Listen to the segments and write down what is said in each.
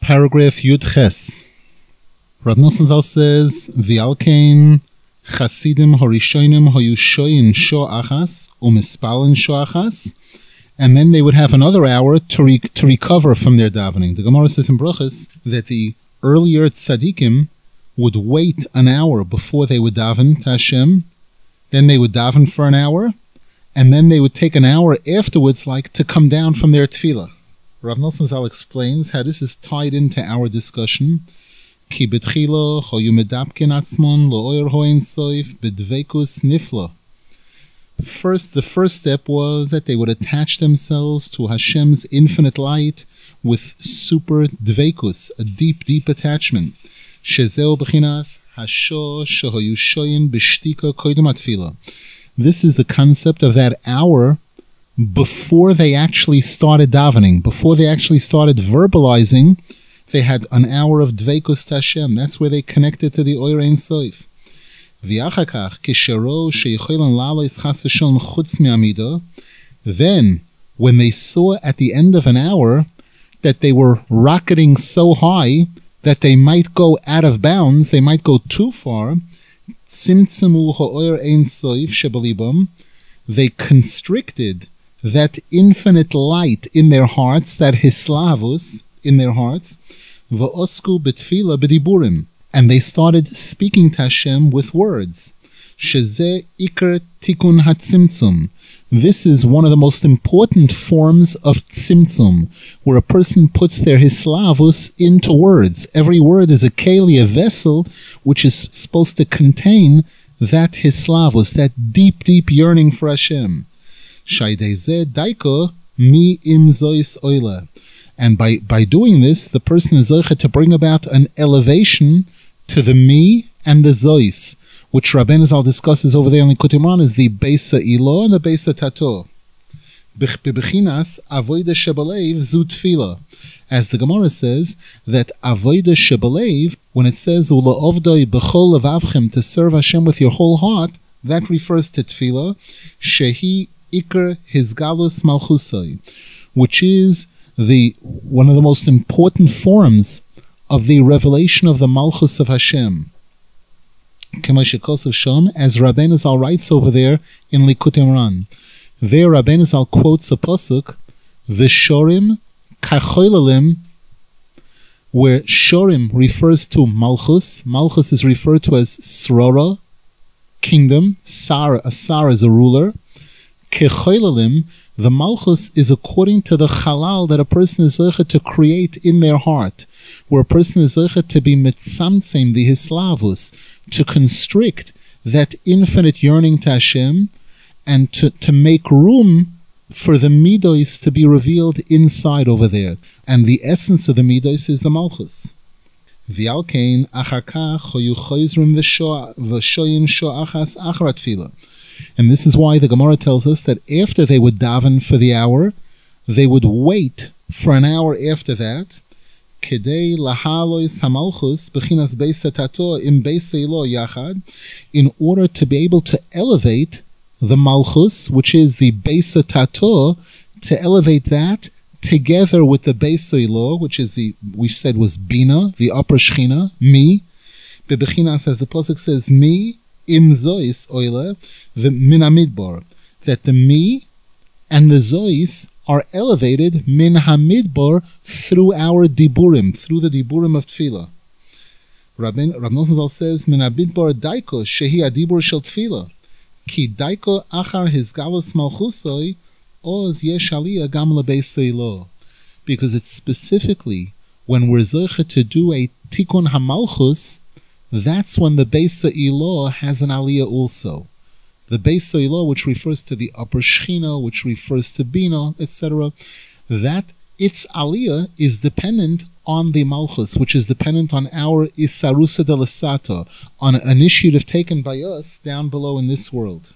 Paragraph Yud Ches. Rav Nosson Zal says, V'alkein Chasidim Horishonim Hoyu Shoyin Sho Achas Umispalin Sho Achas, and then they would have another hour to recover from their davening. The Gemara says in Brachos that the earlier tzaddikim would wait an hour before they would daven to Hashem, then they would daven for an hour, and then they would take an hour afterwards, like, to come down from their tefillah. Rav Nosson Zal explains how this is tied into our discussion. Ki betchila hoyu medapkin atzmon lo'oyer ho'en soif bedveikus nifla. The first step was that they would attach themselves to Hashem's infinite light with super dveikus, a deep, deep attachment. Shezeu b'chinas hasho shehoyu shoyin b'shtika koydem atfila. This is the concept of that hour before they actually started davening, before they actually started verbalizing. They had an hour of dveikus to Hashem. That's where they connected to the Oyer Ein Sof. Then, when they saw at the end of an hour that they were rocketing so high that they might go out of bounds, they might go too far, they constricted that infinite light in their hearts, that hislavus in their hearts, v'osku b'tfila b'diburim, and they started speaking to Hashem with words. Shezeh ikar tikun hatzimtzum. This is one of the most important forms of tzimtzum, where a person puts their hislavus into words. Every word is a keli, a vessel, which is supposed to contain that hislavus, that deep, deep yearning for Hashem. Shaydezeh daiko mi im zois oila. And by doing this, the person is zoche to bring about an elevation to the mi and the zois, which Rabbeinu Zal discusses over there in Likutei Moharan as the Beisa Ilo and the Beisa Tato. Bechinas avoida shebalev zu tefila. As the Gemara says, that avoida shebalev, when it says ula'ovdoi b'chol levavchem, to serve Hashem with your whole heart, that refers to tefila, shehi ikar hisgalus malchusai, which is one of the most important forms of the revelation of the Malchus of Hashem. As Rabbeinu Zal writes over there in Likutei Moharan. There Rabbeinu Zal quotes a pasuk, V'shorim kachoilalim, where shorim refers to Malchus. Malchus is referred to as Srora, kingdom. A sar is a ruler. Kechoilalim, the Malchus is according to the halal that a person is zeicha to create in their heart, where a person is zeicha to be mitzamtzem, the hislavus, to constrict that infinite yearning to Hashem, and to make room for the midos to be revealed inside over there. And the essence of the midos is the Malchus. V'alkein achar kach hoyu choizrim v'shoyin sho achas achar tefila. And this is why the Gemara tells us that after they would daven for the hour, they would wait for an hour after that, kedei lahalois hamalchus b'chinas beisa tato im beisa ilo yachad, in order to be able to elevate the malchus, which is the beisa tato, to elevate that together with the beisa ilo, which is we said was bina, the upper shechina, mi, b'chinas, as the pasuk says, mi im zois oile, the min hamidbar, that the mi and the zois are elevated min hamidbar through our diburim, through the diburim of tefillah. Rav Nosson Zal says, min hamidbar daiko shehi adibur shel tefillah, ki daiko achar hisgalus malchusoi oz yesh aliyah gam lebeis lo, because it's specifically when we're zeicha to do a tikkun hamalchus, that's when the Beisa Ilo has an aliyah also. The Beisa Ilo, which refers to the upper shechina, which refers to bina, etc., that its aliyah is dependent on the malchus, which is dependent on our isarusa de l'sato, on an initiative taken by us down below in this world.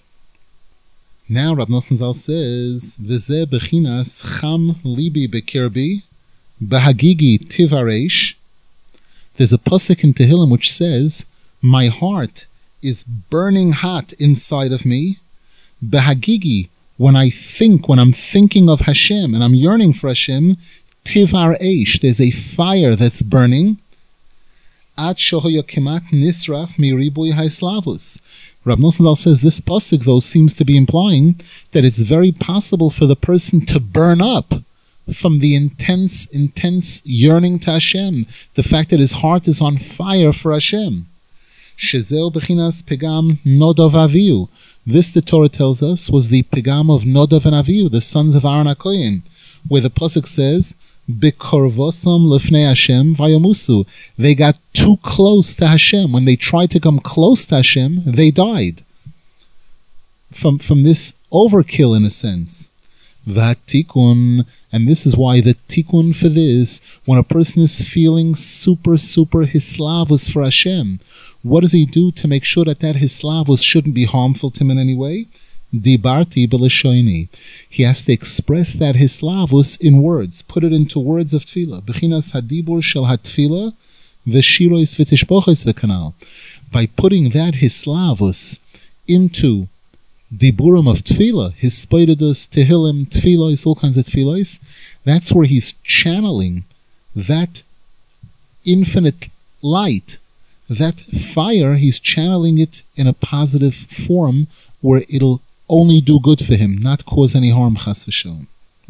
Now Rav Nosson Zal says, V'zeh bechinas cham libi bekirbi, bahagigi tivaresh. There's a pasuk in Tehillim which says, my heart is burning hot inside of me. Behagigi, when I'm thinking of Hashem and I'm yearning for Hashem, tivar eish, there's a fire that's burning. Ad shohoya kemat nisraf miribui haislavus. Rab Nosson Zal says this pasuk, though, seems to be implying that it's very possible for the person to burn up from the intense yearning to Hashem, the fact that his heart is on fire for Hashem. Shezeu bechinas pegam Nodav Avihu. This, the Torah tells us, was the pegam of Nodav and Avihu, the sons of Aaron HaKohen, where the pasuk says, Bekorvosam lefnei Hashem vayamusu. They got too close to Hashem. When they tried to come close to Hashem, they died. From this overkill, in a sense. Vatikun, and this is why the tikkun for this, when a person is feeling super hislavus for Hashem, what does he do to make sure that hislavus shouldn't be harmful to him in any way? Dibarti b'lashoini. He has to express that hislavus in words, put it into words of tefillah. Bechinas hadibur shel hatfila v'shirois v'tishpochos v'kanal. By putting that hislavus into diburim of tefillah, hispoidus, tehillim, tefillos, all kinds of tefillos, that's where he's channeling that infinite light, that fire, he's channeling it in a positive form where it'll only do good for him, not cause any harm, chas v'shalom.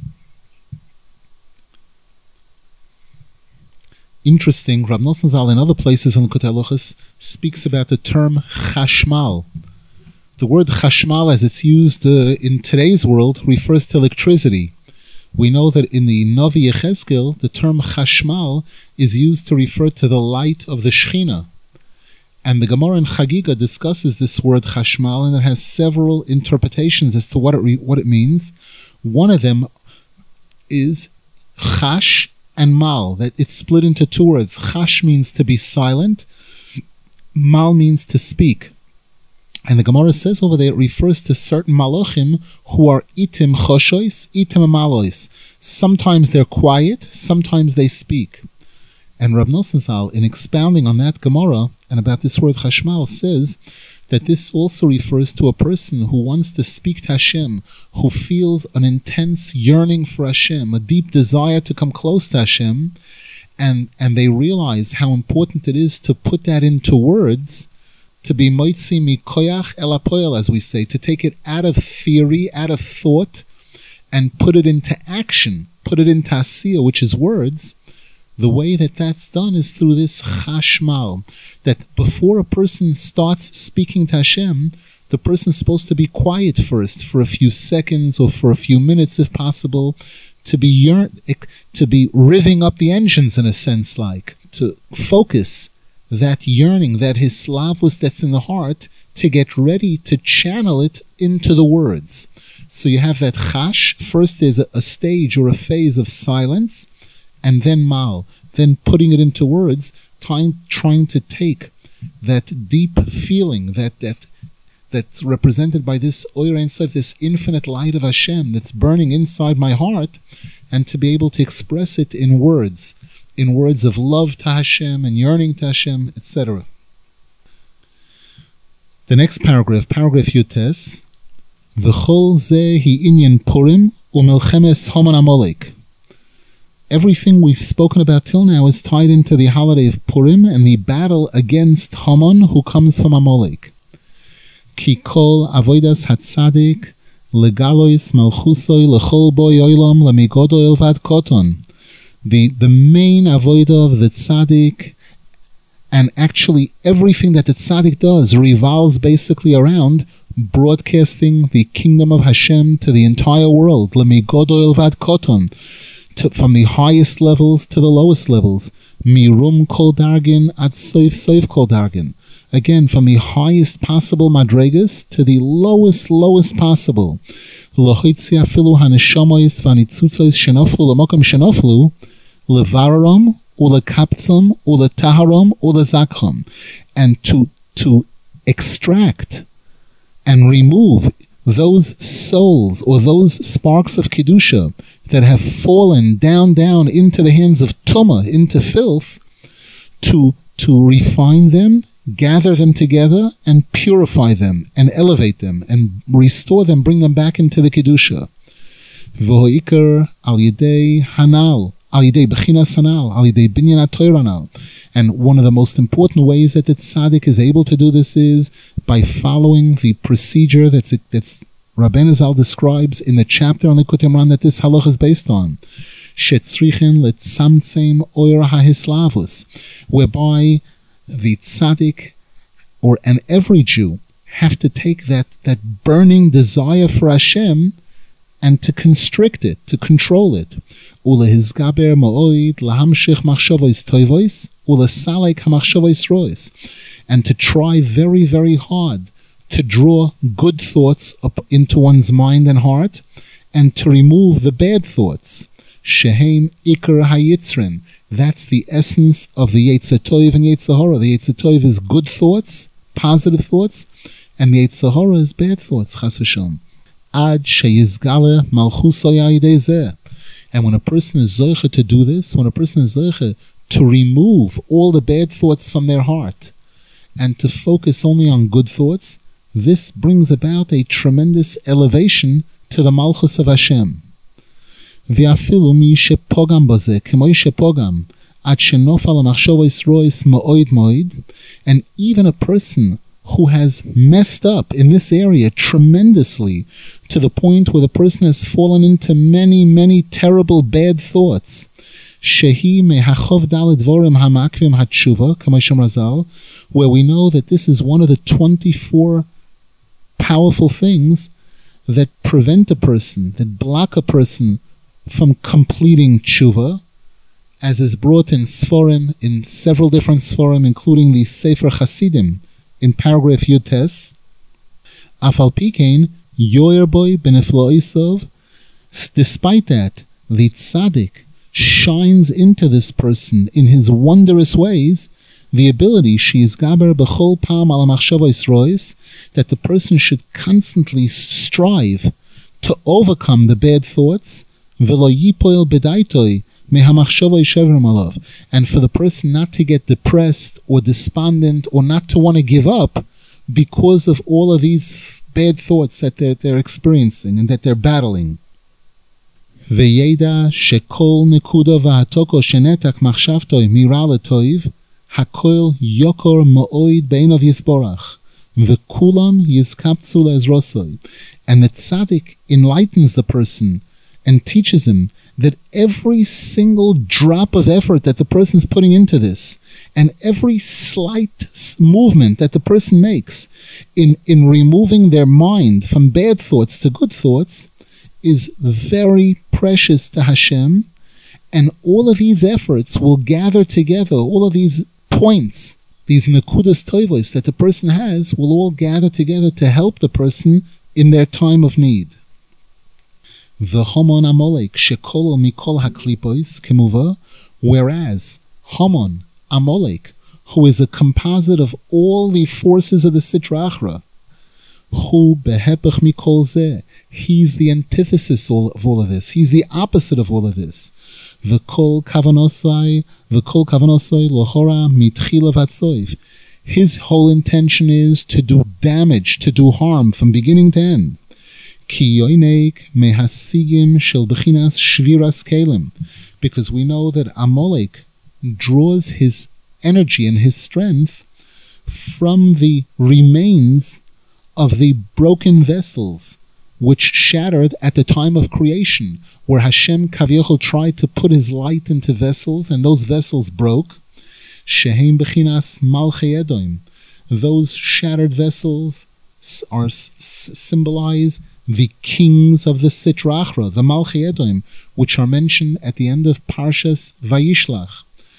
Interesting, Rab Nosson Zal in other places in Likutei Halachos speaks about the term chashmal. The word chashmal, as it's used in today's world, refers to electricity. We know that in the Navi Yechezkel, the term chashmal is used to refer to the light of the Shechina. And the Gemara in Chagiga discusses this word chashmal, and it has several interpretations as to what it means. One of them is chash and mal, that it's split into two words. Chash means to be silent, mal means to speak. And the Gemara says over there, it refers to certain malachim who are itim choshois, itim malois. Sometimes they're quiet, sometimes they speak. And Rab Nosson Zal, in expounding on that Gemara and about this word chashmal, says that this also refers to a person who wants to speak to Hashem, who feels an intense yearning for Hashem, a deep desire to come close to Hashem, and they realize how important it is to put that into words, to be moitzi mikoyach el hapoel, as we say, to take it out of theory, out of thought, and put it into action, put it into asiyah, which is words. The way that that's done is through this chashmal, that before a person starts speaking to Hashem, the person's supposed to be quiet first, for a few seconds or for a few minutes if possible, to be revving up the engines in a sense, like, to focus that yearning, that hislavus that's in the heart, to get ready to channel it into the words. So you have that chash, first there's a stage or a phase of silence, and then mal, then putting it into words, trying to take that deep feeling that's represented by this Oyer Ein Sof, this infinite light of Hashem that's burning inside my heart, and to be able to express it in words of love to Hashem and yearning to Hashem, etc. The next paragraph Yutes, V'chol ze hi inyan Purim u'melchemes Haman Amalek. Everything we've spoken about till now is tied into the holiday of Purim and the battle against Haman, who comes from Amalek. Ki kol avodas hatzadik legalois malchusoi lechol boy oilam lemigodo elvad koton. The main avodah of the tzaddik, and actually everything that the tzaddik does, revolves basically around broadcasting the kingdom of Hashem to the entire world. Lemigodo elvad koton. From the highest levels to the lowest levels. Mirum kol dargin ad soif kol dargin. Again, from the highest possible madregas to the lowest possible. Lohoitzi afilu haneshamois vanitzutzos shenoflu lemokam shenoflu levararam ulekaptzum uletaharam ulezakram. And to extract and remove those souls or those sparks of Kedusha that have fallen down into the hands of Tumah, into filth, to refine them, gather them together, and purify them, and elevate them, and restore them, bring them back into the Kedusha. V'hoikar al yedei hanal Al yidei bechinas hanal, al yidei binyan haTorah hanal. And one of the most important ways that the tzaddik is able to do this is by following the procedure that's Rabbeinu Zal describes in the chapter on the Likutei Moharan that this halach is based on. Shetzrichen letzamtzem oyer hahislavus, whereby the tzaddik and every Jew have to take that burning desire for Hashem and to constrict it, to control it. Ulehizgaber ma'oid lahamshich machshavos toivos ulesalek hamachshavos rois, and to try very, very hard to draw good thoughts up into one's mind and heart, and to remove the bad thoughts. Shehem ikar hayitzrin. That's the essence of the Yetzer Tov and Yetzer Hara. The Yetzer Tov is good thoughts, positive thoughts, and the Yetzer Hara is bad thoughts, chas v'shalom. Ad sheyizgale malchuso ya'idei zeh. And when a person is zoche to do this, when a person is zoche to remove all the bad thoughts from their heart and to focus only on good thoughts, this brings about a tremendous elevation to the Malchus of Hashem. V'afilu mi shepogam baze, k'moi shepogam, ad shenofal ha'machshavos rois ma'od moed, and even a person who has messed up in this area tremendously to the point where the person has fallen into many, many terrible bad thoughts. Shehi mehachov dalet dvorim hamakvim hatshuva, k'moi shem Razal, where we know that this is one of the 24 powerful things that prevent a person, that block a person from completing tshuva, as is brought in Sforim, in several different Sforim, including the Sefer Chasidim, in paragraph Yutes. Afal pikein, yoyer boy benefloisov. Despite that, the tzaddik shines into this person in his wondrous ways the ability, she is gaber b'chol pam al machshavos rois, that the person should constantly strive to overcome the bad thoughts, v'lo yipoil bedaitoi mehamachshavos shevrim alav, and for the person not to get depressed or despondent or not to want to give up because of all of these bad thoughts that they're experiencing and that they're battling. V'yeda shekol nekuda v'hatoko shenetak machshavtoi mira letoiv Hakoil Yokor Ma'oid Beinav Yisborach, V'kulam Yizkaptzu Le'ezrosoi. And the tzaddik enlightens the person and teaches him that every single drop of effort that the person is putting into this, and every slight movement that the person makes in removing their mind from bad thoughts to good thoughts, is very precious to Hashem. And all of these efforts will gather together, all of these points, these nekudas toivos that the person has, will all gather together to help the person in their time of need. V'Hamon Amalek shekolo mikol haklipos kemuva, whereas Hamon, Amalek, who is a composite of all the forces of the Sitra Achra, hu behepech mikol zeh, he's the antithesis of all of this. He's the opposite of all of this. V'kol kavanosai lohora mitchila vatsoiv. His whole intention is to do damage, to do harm from beginning to end. Ki yoinek mehasigim shel bechinas shviras kelim, because we know that Amalek draws his energy and his strength from the remains of the broken vessels which shattered at the time of creation, where Hashem Kaviyachol tried to put his light into vessels, and those vessels broke. Shehem bechinas malchei Edom. Those shattered vessels symbolize the kings of the Sitra Achra, the Malchei Edom, which are mentioned at the end of Parshas Vayishlach.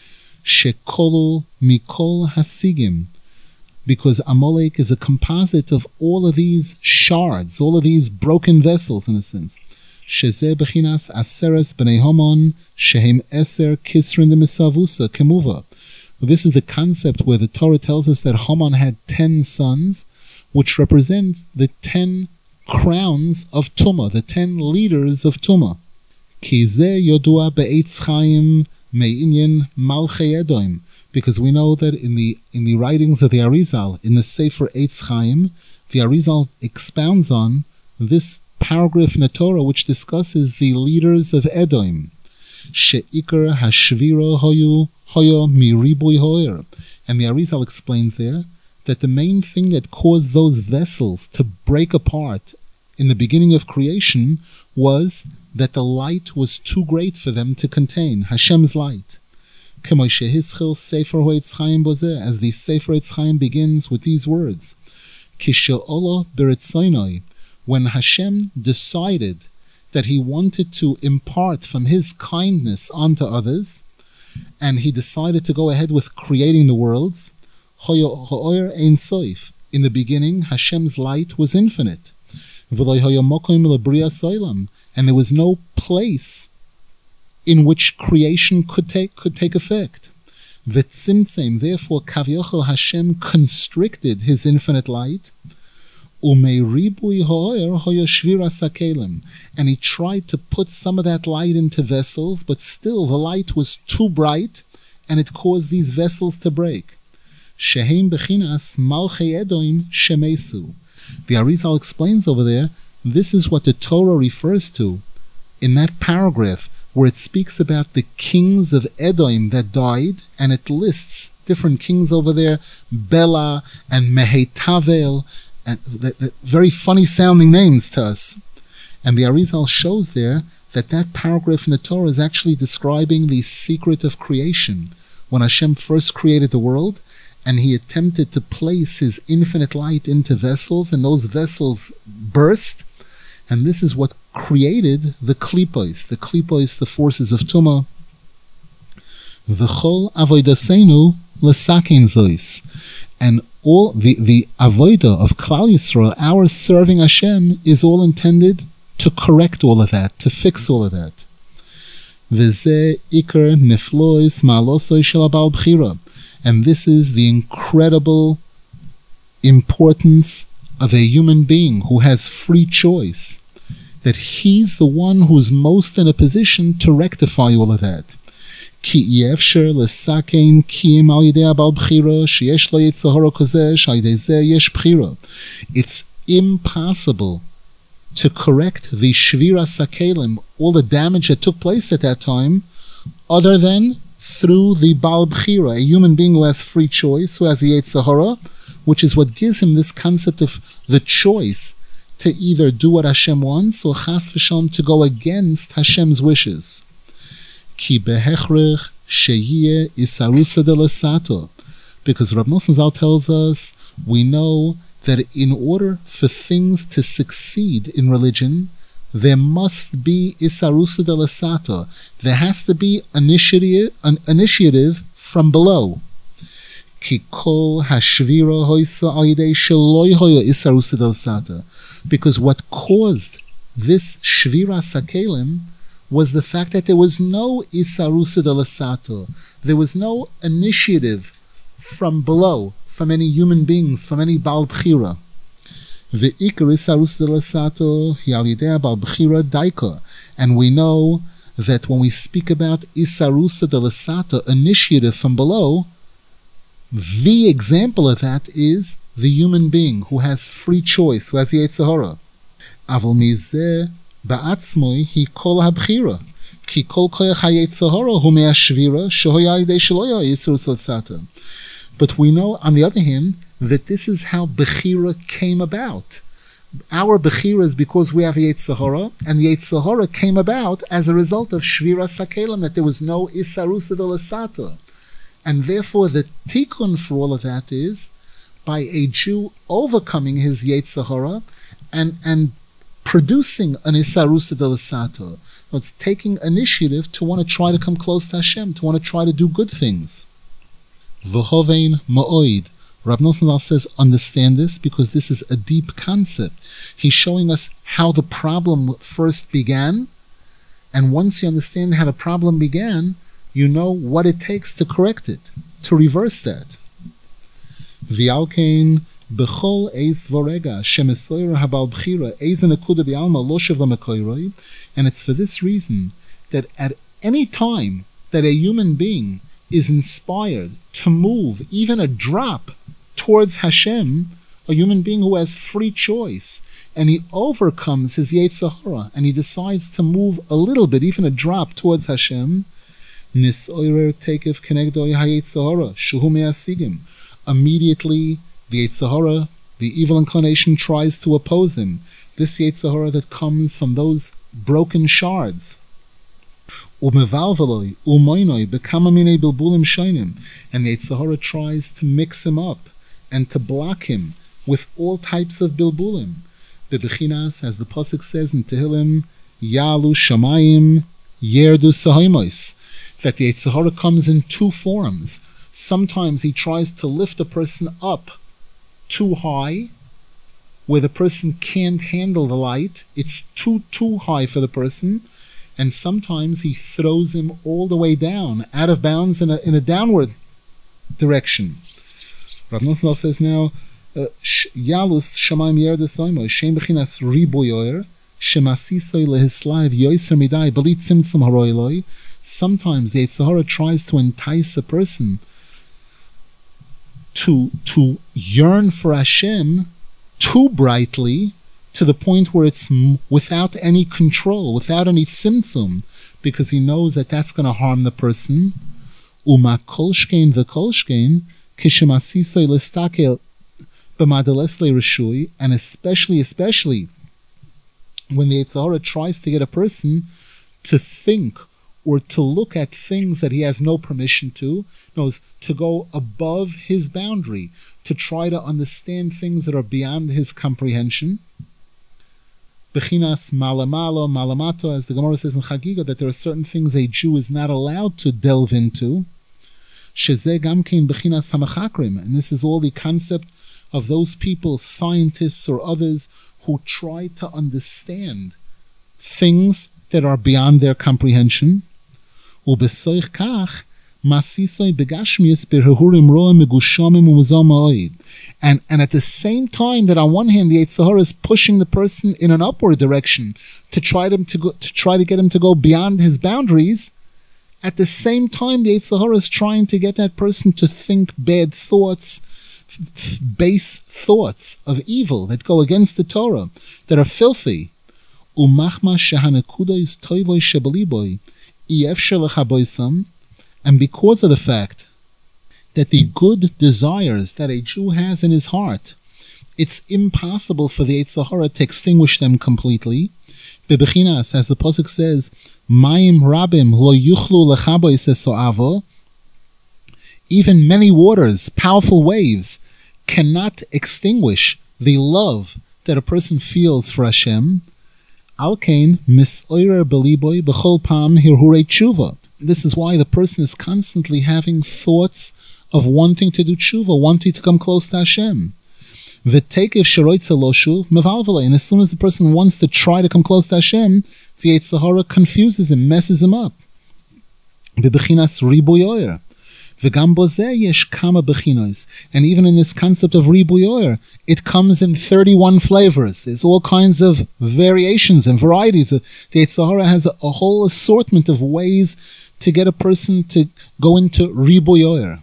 Shekolu mikol hasigim, because Amalek is a composite of all of these shards, all of these broken vessels, in a sense. Shezeh bechinas aseres b'nei Hamon shehem eser kisrin de misavusa kemuva. This is the concept where the Torah tells us that Haman had 10 sons, which represent the 10 crowns of Tumah, the 10 leaders of Tumah. Ki zeh yodua be'etz chaim me'inyan malchei Edom, because we know that in the writings of the Arizal, in the Sefer Eitz Chaim, the Arizal expounds on this paragraph in the Torah which discusses the leaders of Edom. she'ikar hashvira hoya miribui hoer. And the Arizal explains there that the main thing that caused those vessels to break apart in the beginning of creation was that the light was too great for them to contain, Hashem's light. As the Sefer Eitz Chaim begins with these words, when Hashem decided that he wanted to impart from his kindness onto others, and he decided to go ahead with creating the worlds, in the beginning Hashem's light was infinite, and there was no place in which creation could take effect. Therefore, Kavyochel Hashem constricted his infinite light, and he tried to put some of that light into vessels, but still the light was too bright, and it caused these vessels to break. Shehem bechinas malchei Edom shemesu. The Arizal explains over there, this is what the Torah refers to in that paragraph where it speaks about the kings of Edom that died, and it lists different kings over there, Bela and Mehetavel, and very funny sounding names to us. And the Arizal shows there that paragraph in the Torah is actually describing the secret of creation. When Hashem first created the world, and he attempted to place his infinite light into vessels, and those vessels burst, and this is what created the klipos, the forces of Tumah. V'chol avodaseinu l'sakein zois. And all the avodah of Klal Yisrael, our serving Hashem, is all intended to correct all of that, to fix all of that. V'zeh ikar niflois ma'alosoi shel habal b'chira. And this is the incredible importance of a human being who has free choice, that he's the one who's most in a position to rectify all of that. It's impossible to correct the Shvira Sakelim, all the damage that took place at that time, other than through the Baal B'chira, a human being who has free choice, who has the Yetzer Hara, which is what gives him this concept of the choice to either do what Hashem wants or chas v'shalom to go against Hashem's wishes. Ki behechrech sheyeh isarusa de l'sato. Because Rab Nosson Zal tells us, we know that in order for things to succeed in religion, there must be isarusa de l'sato. There has to be an initiative from below. Ki kol hashvira hoisa al yidei sheloi hoya isarusa de l'sato. Because what caused this shvira sakelim was the fact that there was no isarusa de l'sato. There was no initiative from below, from any human beings, from any Baal B'chira. Ve'ikar isarusa de l'sato hi al yidei Baal B'chira daika. And we know that when we speak about isarusa de l'sato, initiative from below, the example of that is the human being who has free choice, who has the Yetzer Hara. Aval mizeh ba'atzmoi hi kol ha'b'chira, ki kol koyach ha'yetzer hara hu me'ashvira shehoya yidei shelo yisrus l'sato. But we know, on the other hand, that this is how b'chira came about. Our b'chira is because we have a Yetzer Hara, and the Yetzer Hara came about as a result of shvira sakelim, that there was no isarusa de l'sato. And therefore the tikkun for all of that is by a Jew overcoming his Yetzer Hara and producing an isarusa de l'sato. It's taking initiative to want to try to come close to Hashem, to want to try to do good things. V'hovein ma'oid. Rab Nosson says, understand this, because this is a deep concept. He's showing us how the problem first began, and once you understand how the problem began, you know what it takes to correct it, to reverse that. V'alkein b'chol eis vorega shemesoyer habal b'chira eis nekuda b'alma lo shev l'mekoyroi. And it's for this reason that at any time that a human being is inspired to move even a drop towards Hashem, a human being who has free choice, and he overcomes his Yetzer Hara, and he decides to move a little bit, even a drop, towards Hashem, Nisoirer Tekef Kenegdoi HaYetzer Hara, Shuhu Me'asigim. Immediately, the Yetzer Hara, the evil inclination, tries to oppose him. This Yetzer Hara that comes from those broken shards. Umevalveloi, umoinoi, bekamamine bilbulim shoinim. And the Yetzer Hara tries to mix him up and to block him with all types of bilbulim. Bebechinas, as the Pasuk says in Tehillim, Yalu Shamayim Yerdu Sahaimois, that the Yetzer Hara comes in two forms. Sometimes he tries to lift a person up too high, where the person can't handle the light. It's too high for the person. And sometimes he throws him all the way down, out of bounds, in a downward direction. Rav Nosson says now, Yalus Shamayim Yerdu Sahaimois, Shem Bechinas Riboyer, Shemasisoi Lehislaiv Yoiser Midai Belit Tzimtzum Haroiloi. Sometimes the Yetzer Hara tries to entice a person to yearn for Hashem too brightly, to the point where it's without any control, without any tzimtzum, because he knows that that's going to harm the person. Uma kolshkein v'kolshkein kishemasisoi listakel b'madelesle reshui, and especially when the Yetzer Hara tries to get a person to think or to look at things that he has no permission to, to go above his boundary, to try to understand things that are beyond his comprehension. Bechinas malamalo, malamato, as the Gemara says in Chagiga, that there are certain things a Jew is not allowed to delve into. Shezeh gamkein bechinas hamachakrim, and this is all the concept of those people, scientists or others, who try to understand things that are beyond their comprehension. Ubesoich kach masisoi begashmius berhurim roa megushamim umuzamaoid. And at the same time that on one hand the Yetzer Hara is pushing the person in an upward direction to try to get him to go beyond his boundaries, at the same time the Yetzer Hara is trying to get that person to think bad thoughts, base thoughts of evil that go against the Torah, that are filthy. Umachma shehanekuda is toivoi shebaliboy iefshel lechaboisam. And because of the fact that the good desires that a Jew has in his heart, it's impossible for the Yetzer Hara to extinguish them completely. Bebechinas, as the Pasuk says, Mayim rabim lo yuchlu lechabois esoavo. Even many waters, powerful waves, cannot extinguish the love that a person feels for Hashem. Alkein misoirer beliboy b'chol pam hirhurei tshuva. This is why the person is constantly having thoughts of wanting to do tshuva, wanting to come close to Hashem. V'tekev sheroitza lo shuv mevalvele. And as soon as the person wants to try to come close to Hashem, the Yetzer Hara confuses him, messes him up. Bebechinas ribuyoyer. V'gam bozeh yesh kama bechinos. And even in this concept of ribuyoyer, it comes in 31 flavors. There's all kinds of variations and varieties. The Yetzer Hara has a whole assortment of ways to get a person to go into ribuyoyer.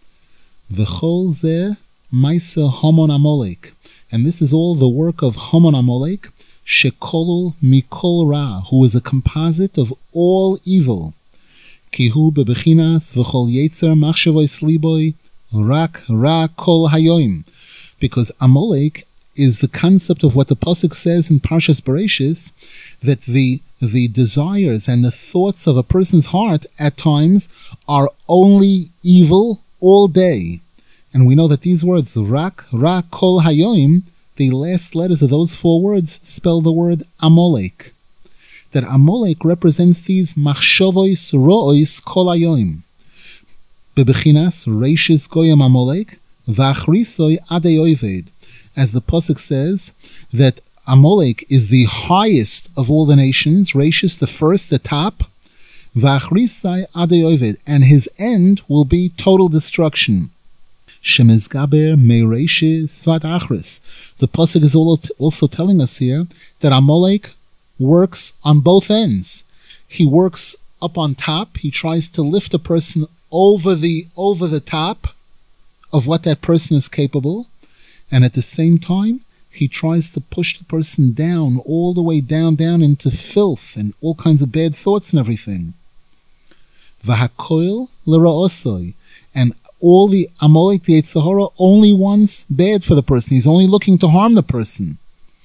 V'chol zeh Maisa Hamon Amalek, and this is all the work of Hamon Amalek, Shekolul Mikol Ra, who is a composite of all evil. Kihu bebechinas v'chol yetzer machshavos liboy rak ra kol hayoim, because Amalek is the concept of what the Pasuk says in Parshas Bereshis, that the desires and the thoughts of a person's heart at times are only evil all day. And we know that these words, Rak, Ra, Kol, Hayoim, the last letters of those four words spell the word Amalek. That Amalek represents these Machshovois, Ro'ois, Kol, Hayoim. Bebechinas, Reishis, Goyim, Amalek, Vachrisoi, Adei Oived. As the Pasuk says, that Amalek is the highest of all the nations, Reishis, the first, the top, Vachrisai, Adei Oived, and his end will be total destruction. Shemizgaber Meireshis Svat Achris. The Pasuk is also telling us here that Amalek works on both ends. He works up on top. He tries to lift a person over the top of what that person is capable, and at the same time he tries to push the person down, all the way down into filth and all kinds of bad thoughts and everything. V'hakoil l'ra'osoi, and all the Amalek, the Yetzer Hara, only wants bad for the person. He's only looking to harm the person.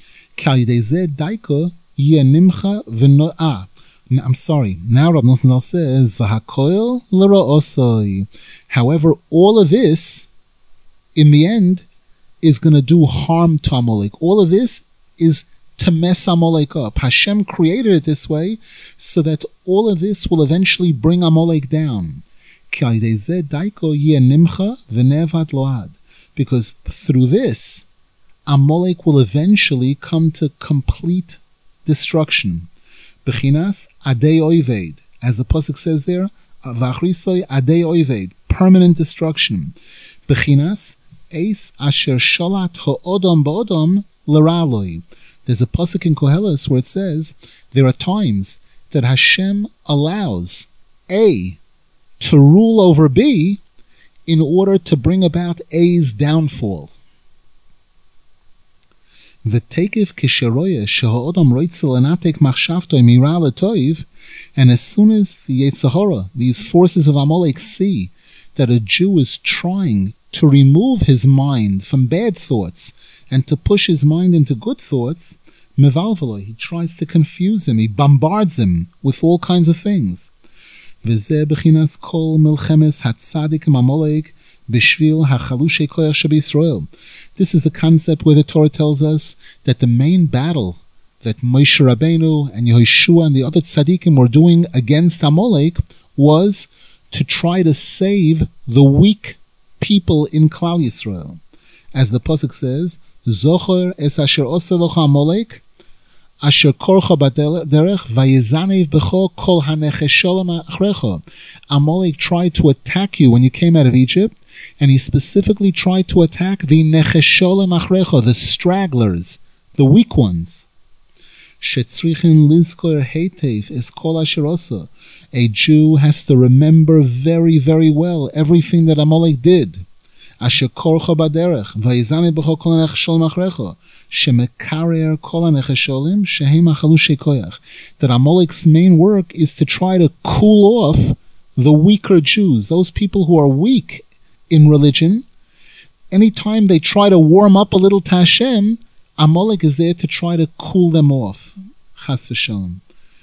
I'm sorry. Now Rav Nosson Zal says, V'hakoil l'ra'osoi. However, all of this, in the end, is going to do harm to Amalek. All of this is to mess Amalek up. Hashem created it this way so that all of this will eventually bring Amalek down. Because through this, Amalek will eventually come to complete destruction. Bechinas adei oived, as the pasuk says there, v'achrisoi adei oived, permanent destruction. Bechinas eis asher sholat ha'odom ba'odom l'ra'loi. There's a pasuk in Koheles where it says there are times that Hashem allows A to rule over B in order to bring about A's downfall. V'tekif kisheroye she'ha'odom roitzel enatek machshavtoi mira l'toiv, and as soon as the Yetzer Hara, these forces of Amalek, see that a Jew is trying to remove his mind from bad thoughts and to push his mind into good thoughts, mevalvelo, he tries to confuse him, he bombards him with all kinds of things. V'zeh b'chinas kol milchemes hatzadik Amalek b'shvil hachalushe koyach sheb'Yisrael. This is the concept where the Torah tells us that the main battle that Moshe Rabbeinu and Yehoshua and the other tzaddikim were doing against Amalek was to try to save the weak people in Klal Yisrael. As the pasuk says, Zocher es asher oseh locha Amalek, asher korcha baderech, vayezanev becho kol hanechesholem achrecha. Amalek tried to attack you when you came out of Egypt, and he specifically tried to attack the nechesholem achrecha, the stragglers, the weak ones. Shetzrichin lizkor heitev es kol asher oseh. A Jew has to remember very, very well everything that Amalek did. Asher korcha baderech, vayizane b'cho kol hanechesholem achrecha, shemekarer kol hanechesholim shehem achalushe koyach. That Amalek's main work is to try to cool off the weaker Jews, those people who are weak in religion. Anytime they try to warm up a little to Hashem, Amalek is there to try to cool them off. Chas v'shalom.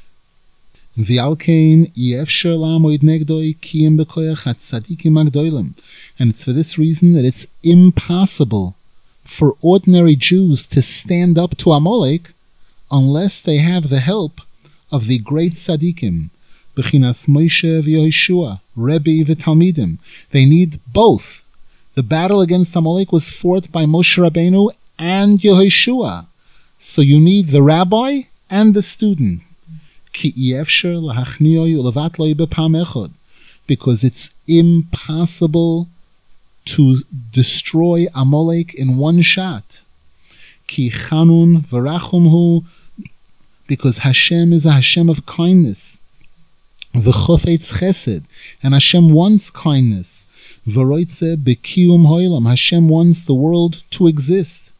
V'alkein yefsher la'amoid negdoi kiyem b'koyach hatzadikim agdolim. And it's for this reason that it's impossible for ordinary Jews to stand up to Amalek unless they have the help of the great tzaddikim. B'chinas Moshe v'Yehoshua, Rebbe v'Talmidim. They need both. The battle against Amalek was fought by Moshe Rabbeinu and Yehoshua. So you need the rabbi and the student. Because it's impossible to destroy Amalek in one shot. Because Hashem is a Hashem of kindness. Chesed, and Hashem wants kindness. Hashem wants the world to exist.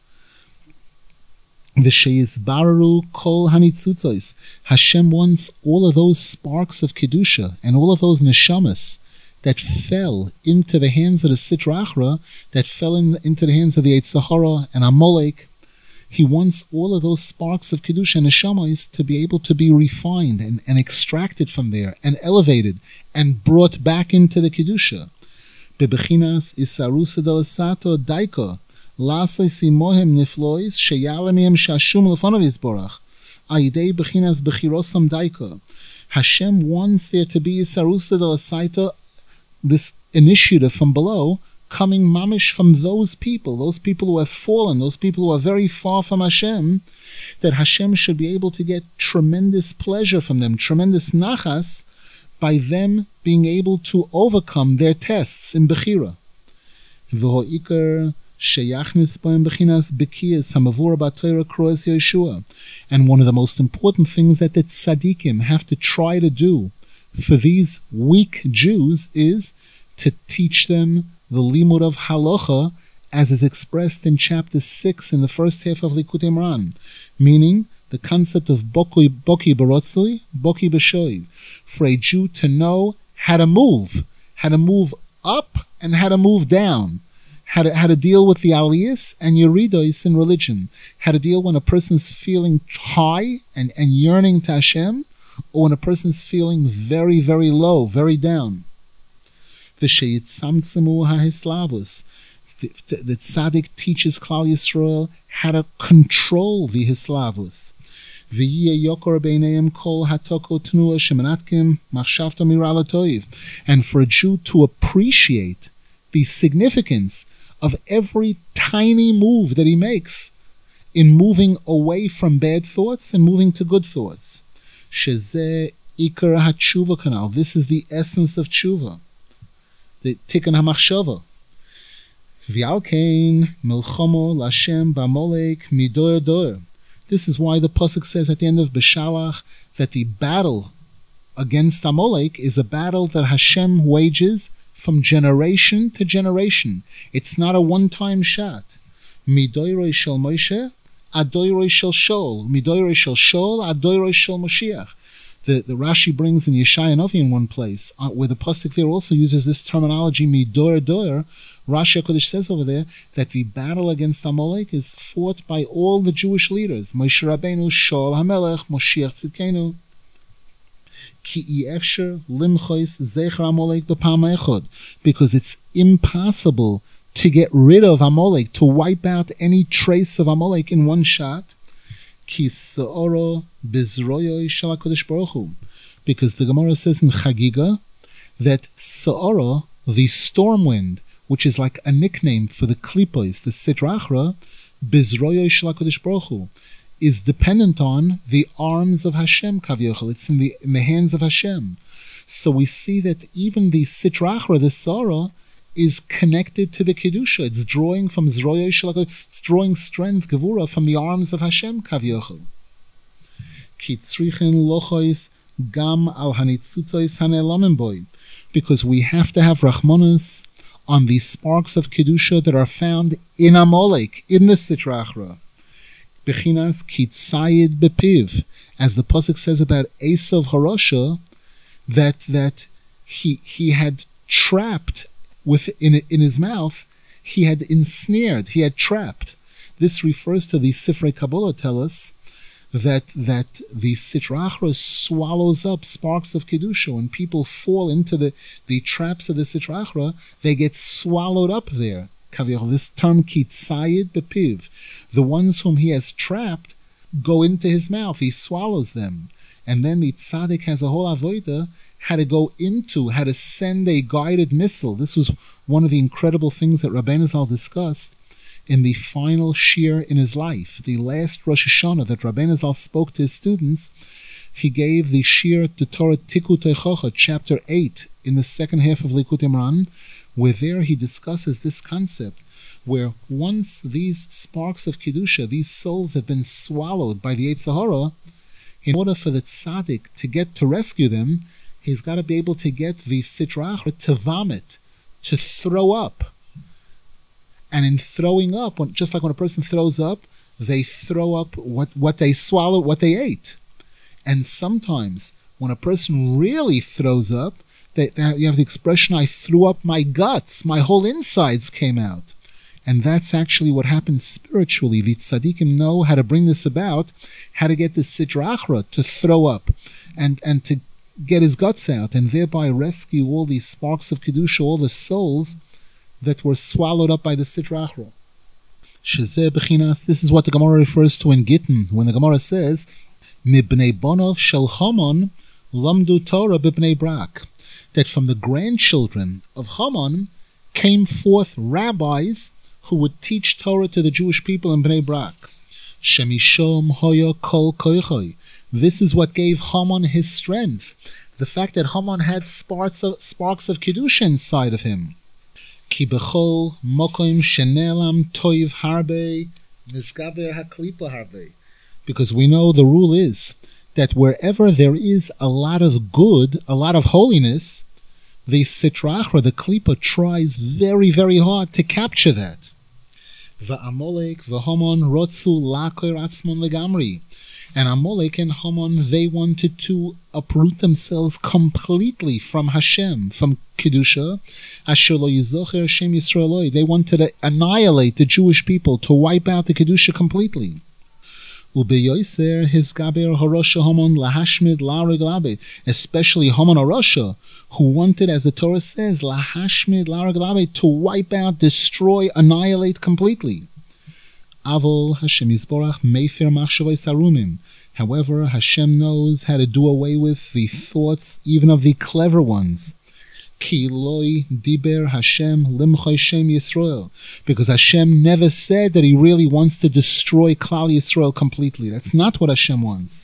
Hashem wants all of those sparks of Kedusha and all of those neshamas that fell into the hands of the Sitra Achra, that fell into the hands of the Yetzer Hara and Amalek. He wants all of those sparks of Kedusha and neshamas to be able to be refined and extracted from there and elevated and brought back into the Kedusha. Bebechinas isarusa delasato daiko. Hashem wants there to be this initiative from below, coming mamish from those people who have fallen, those people who are very far from Hashem, that Hashem should be able to get tremendous pleasure from them, tremendous nachas, by them being able to overcome their tests in Bechira. And one of the most important things that the tzaddikim have to try to do for these weak Jews is to teach them the limud of halacha as is expressed in chapter 6 in the first half of Likutei Moharan, meaning the concept of boki barotzui, boki b'shoiv, for a Jew to know how to move up and how to move down, how to deal with the aliyos and yeridos in religion, how to deal when a person's feeling high and yearning to Hashem, or when a person's feeling very, very low, very down. V'sheyitzamtzemu ha'hislavus. The tzaddik teaches Klal Yisrael how to control the hislavus. V'yiyeh yokor b'neihem kol hatoko tnua shemenatkim machshavta mirala toiv. And for a Jew to appreciate the significance of every tiny move that he makes in moving away from bad thoughts and moving to good thoughts. Shezeh ikar hatshuva kanal. This is the essence of tshuva, the tikkun hamachshava. V'alkein milchomo l'Hashem b'Amalek midor dor. This is why the pasuk says at the end of Beshalach that the battle against Amalek is a battle that Hashem wages from generation to generation. It's not a one-time shot. Midoiroi shel Moshe, adoiroi shel Shaul. Midoiroi shel Shaul, adoiroi shel Moshiach. The Rashi brings in Yeshaya Novi in one place, where the pasuk there also uses this terminology, midor dor. Rashi HaKodesh says over there that the battle against Amalek is fought by all the Jewish leaders. Moshe Rabbeinu, Shaul HaMelech, Moshiach Tzidkenu. Ki efsher limchois zecher Amalek b'pam echad, because it's impossible to get rid of Amalek, to wipe out any trace of Amalek in one shot. Ki se'oro bizroyoi shel HaKodesh Baruch Hu, because the Gemara says in Chagiga that se'oro, the storm wind, which is like a nickname for the klipos, the sitra achra, bizroyoi shel HaKodesh Baruch Hu, is dependent on the arms of Hashem, Kavyochel. It's in the hands of Hashem. So we see that even the sitra achra, the Sarah, is connected to the Kedusha. It's drawing from Zroyoi Shel HaKodesh, it's drawing strength, Gevura, from the arms of Hashem, Kavyochel. Ki tzrichen lochois gam al hanitzutzois hane'elamim boi. Because we have to have Rachmanus on the sparks of Kedusha that are found in Amalek, in the Sitra Achra. Bechinas kitzayid bepiv, as the pasuk says about Esav Harosha, that he had trapped in his mouth, he had ensnared, he had trapped. This refers to the Sifrei Kabbalah tell us that the Sitra Achra swallows up sparks of Kedusha. When people fall into the traps of the Sitra Achra, they get swallowed up there. This term kitzayid bepiv, the ones whom he has trapped go into his mouth, he swallows them. And then the tzaddik has a whole avodah how to send a guided missile. This was one of the incredible things that Rabbeinu Zal discussed in the final shir in his life, the last Rosh Hashanah that Rabbeinu Zal spoke to his students. He gave the shir to Torah Tikutei Chocha, chapter 8, in the second half of Likutei Moharan, where there he discusses this concept, where once these sparks of Kedusha, these souls have been swallowed by the Yetzer Hara, in order for the tzaddik to rescue them, he's got to be able to get the Sitra Achra to vomit, to throw up. And in throwing up, just like when a person throws up, they throw up what they swallowed, what they ate. And sometimes when a person really throws up, you have the expression, I threw up my guts, my whole insides came out. And that's actually what happens spiritually. The tzaddikim know how to bring this about, how to get the Sitra Achra to throw up and to get his guts out, and thereby rescue all these sparks of Kedusha, all the souls that were swallowed up by the Sitra Achra. Shezeh Bechinas, this is what the Gemara refers to in Gittin, when the Gemara says, Mibnei Bonov Shel Haman Lamdu Torah Bibnei Brak, that from the grandchildren of Haman came forth rabbis who would teach Torah to the Jewish people in Bnei Brak. Shemishom Hoya Kol Koichoi. This is what gave Haman his strength. The fact that Haman had sparks of Kedusha inside of him. Ki bechol mokoim shenelam toiv harbe nizgaver haklipa harbe. Because we know the rule is that wherever there is a lot of good, a lot of holiness, the Sitra Achra, the Klipa, tries very, very hard to capture that. Va'Amalek v'Haman rotzu laker atzmon legamri. And Amalek and Haman, they wanted to uproot themselves completely from Hashem, from Kedusha. Asher lo yizocher Hashem Yisraeloi. They wanted to annihilate the Jewish people, to wipe out the Kedusha completely. Ubeyoser his gaber harosha Haman lahashmid lareg labe. Especially Haman harosha, who wanted, as the Torah says, lahashmid lareg labe, to wipe out, destroy, annihilate completely. Avol Hashem Yisborach Mefer Machshavos Sarumim. However, Hashem knows how to do away with the thoughts even of the clever ones. Ki loi diber Hashem limchoi Shem Yisrael. Because Hashem never said that He really wants to destroy Klal Yisrael completely. That's not what Hashem wants.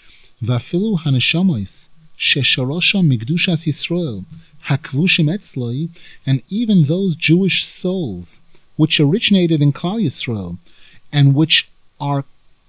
Vafilu haneshamos shesharosha migdushas Yisrael hakvushim etzloi. And even those Jewish souls which originated in Klal Yisrael, and which are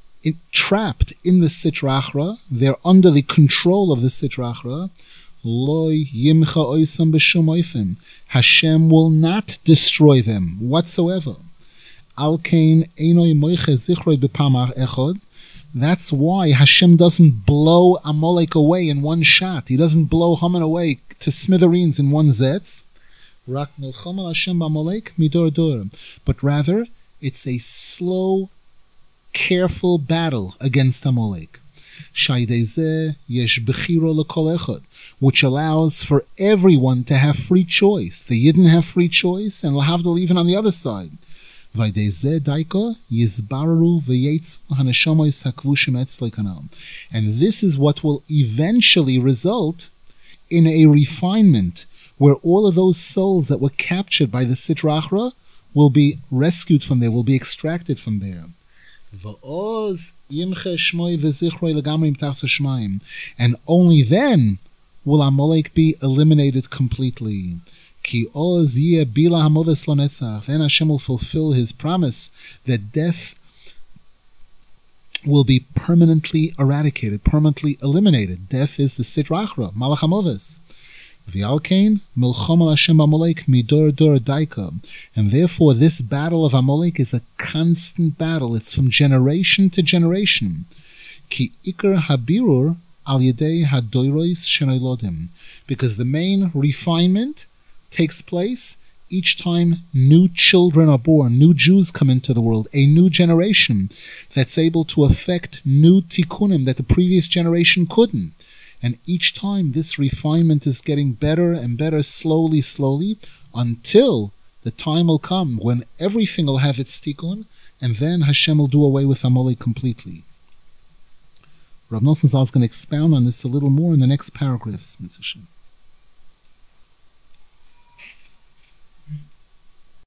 trapped in the Sitra Achra, they're under the control of the Sitra Achra. Loi yimcha oisam b'shum oifim. Hashem will not destroy them whatsoever. Al kein einoi moiche zichroi b'pamach echod. That's why Hashem doesn't blow Amalek away in one shot. He doesn't blow Haman away to smithereens in one zetz. Rak milchama Hashem b'Amalek midor dor. But rather, it's a slow, careful battle against Amalek. Shaydezeh yesh bechiro lekol echad, which allows for everyone to have free choice. The Yidden have free choice, and lahavdil even on the other side. Vaydezeh daiko yizbaru v'yetzu haneshamois hakvushim etzlei kanal. And this is what will eventually result in a refinement, where all of those souls that were captured by the Sitra Achra will be rescued from there, will be extracted from there. And only then will Amalek be eliminated completely. Then Hashem will fulfill His promise that death will be permanently eradicated, permanently eliminated. Death is the Sitra Achra, Malach HaMoves. V'alkein milchama Hashem b'Amalek midor dor daika. And therefore this battle of Amalek is a constant battle. It's from generation to generation. Ki ikar habirur al yedei hadoiros shenoilodim. Because the main refinement takes place each time new children are born, new Jews come into the world, a new generation that's able to affect new tikkunim that the previous generation couldn't. And each time this refinement is getting better and better, slowly, slowly, until the time will come when everything will have its tikkun, and then Hashem will do away with Amalek completely. Rav Nosson Zal is going to expound on this a little more in the next paragraphs, Mr. Shem.